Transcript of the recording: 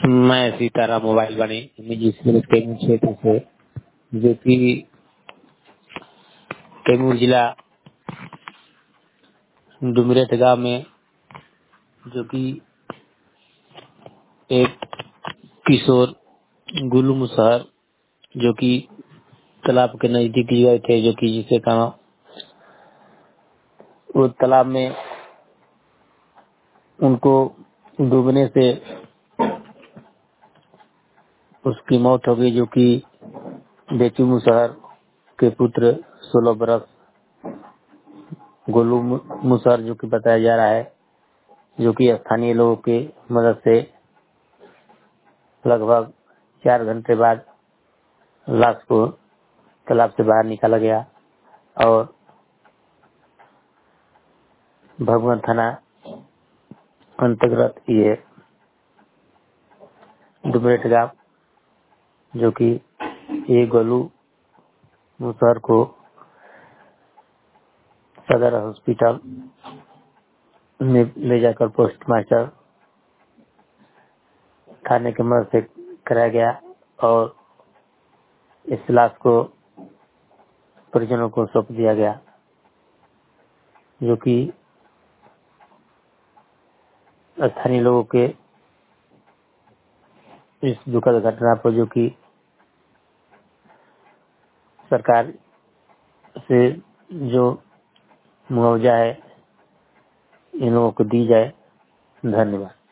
मैं सीताराम मोबाइल वाणी निजी स्मिथ कैमूर क्षेत्र से, जो कि कैमूर जिला डुमरेठ गांव में, जो कि एक किशोर गुल्लू मुसहर जो कि तालाब के नजदीक गए थे, जो कि जिसे कहा वो तालाब में उनको डूबने से उसकी मौत हो गई, जो कि बेचू मुसहर के पुत्र 16 बरस गोलू मुसहर, जो कि बताया जा रहा है, जो कि स्थानीय लोगों की मदद से लगभग 4 घंटे बाद लाश को तालाब से बाहर निकाला गया और भगवान थाना अंतर्गत ये डुमरेठ गांव, जो कि ये गोलू मुसहर को सदर हॉस्पिटल में ले जाकर पोस्टमास्टर थाने के मदद से कराया गया और इस लाश को परिजनों को सौंप दिया गया, जो कि स्थानीय लोगों के इस दुखद घटना पर, जो कि सरकार से जो मुआवजा है इन लोगों को दी जाए। धन्यवाद।